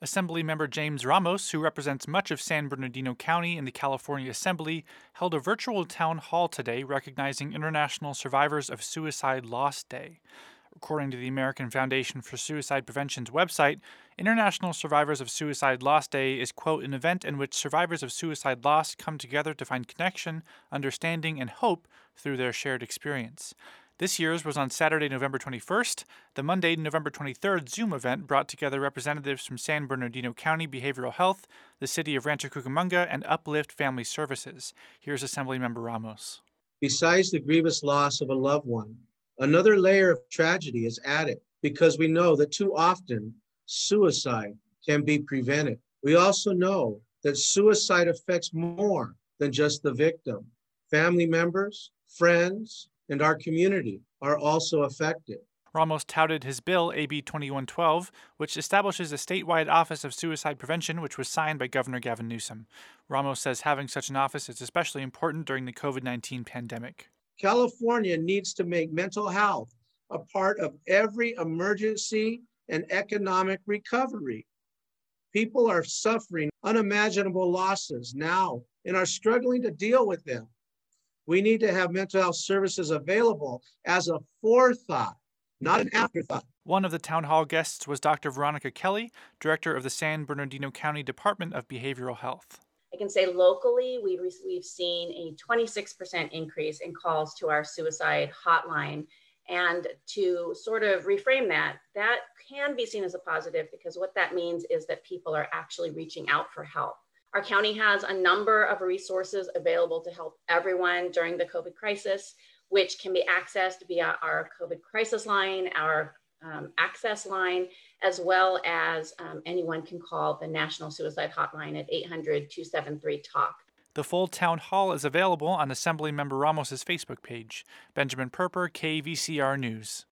Assemblymember James Ramos, who represents much of San Bernardino County in the California Assembly, held a virtual town hall today recognizing International Survivors of Suicide Loss Day. According to the American Foundation for Suicide Prevention's website, International Survivors of Suicide Loss Day is, quote, an event in which survivors of suicide loss come together to find connection, understanding, and hope through their shared experience. This year's was on Saturday, November 21st. The Monday, November 23rd Zoom event brought together representatives from San Bernardino County Behavioral Health, the City of Rancho Cucamonga, and Uplift Family Services. Here's Assemblymember Ramos. Besides the grievous loss of a loved one, another layer of tragedy is added because we know that too often suicide can be prevented. We also know that suicide affects more than just the victim. Family members, friends, and our community are also affected. Ramos touted his bill, AB 2112, which establishes a statewide Office of Suicide Prevention, which was signed by Governor Gavin Newsom. Ramos says having such an office is especially important during the COVID-19 pandemic. California needs to make mental health a part of every emergency and economic recovery. People are suffering unimaginable losses now and are struggling to deal with them. We need to have mental health services available as a forethought, not an afterthought. One of the town hall guests was Dr. Veronica Kelly, director of the San Bernardino County Department of Behavioral Health. I can say locally, we've seen a 26% increase in calls to our suicide hotline. And to sort of reframe that can be seen as a positive because what that means is that people are actually reaching out for help. Our county has a number of resources available to help everyone during the COVID crisis, which can be accessed via our COVID crisis line, our access line, as well as anyone can call the National Suicide Hotline at 800-273-TALK. The full town hall is available on Assemblymember Ramos's Facebook page. Benjamin Perper, KVCR News.